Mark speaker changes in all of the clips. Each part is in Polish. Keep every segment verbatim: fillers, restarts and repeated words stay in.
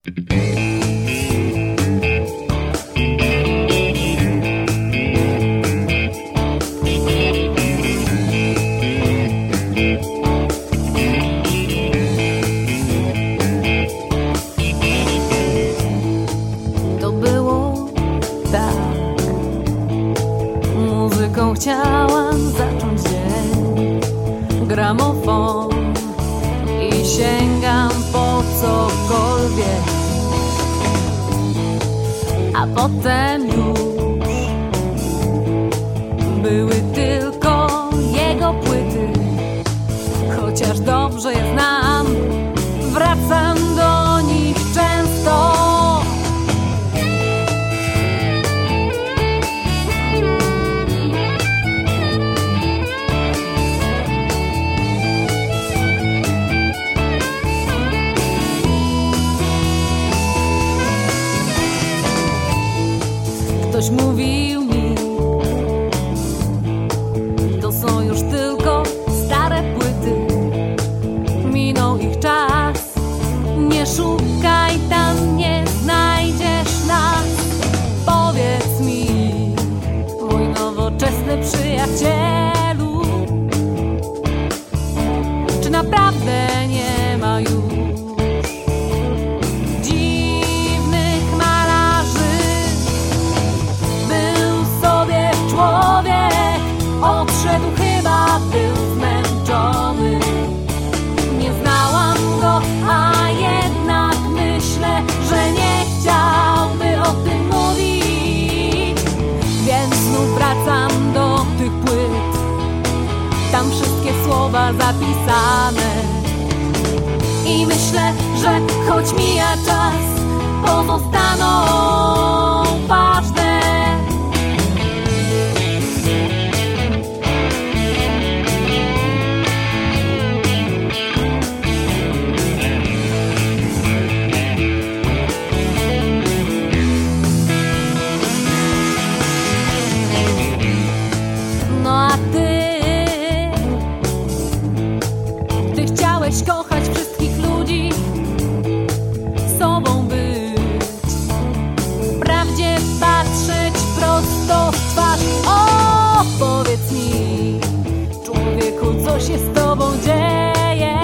Speaker 1: To było tak. Muzyką chciałam zacząć dzień, gramofon, i sięgam po cokolwiek, a potem już były tylko jego płyty. Chociaż dobrze je znam, wracam do nich często. Ktoś mówił mi, to są już tylko stare płyty, minął ich czas, nie szukaj tam, nie znajdziesz nas. Powiedz mi, mój nowoczesny przyjacielu, czy naprawdę nie ma już odszedł, chyba był zmęczony. Nie znałam go, a jednak myślę, że nie chciałby o tym mówić. Więc znów wracam do tych płyt, tam wszystkie słowa zapisane. I myślę, że choć mija czas, pozostaną ważne. Kochać wszystkich ludzi, sobą być, wprawdzie patrzeć prosto w twarz. O, powiedz mi, człowieku, co się z tobą dzieje?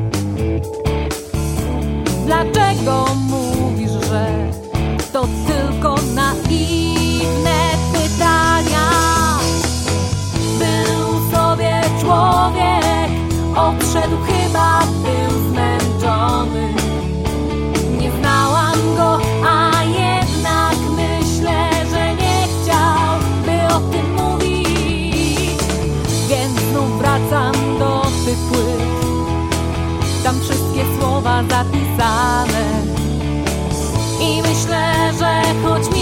Speaker 1: Dlaczego mówisz, że to tylko naiwne pytania? Był sobie człowiek, odszedł, chyba był zmęczony. Nie znałam go, a jednak myślę, że nie chciałby o tym mówić. Więc znów wracam do tych płyt, tam wszystkie słowa zapisane. I myślę, że choć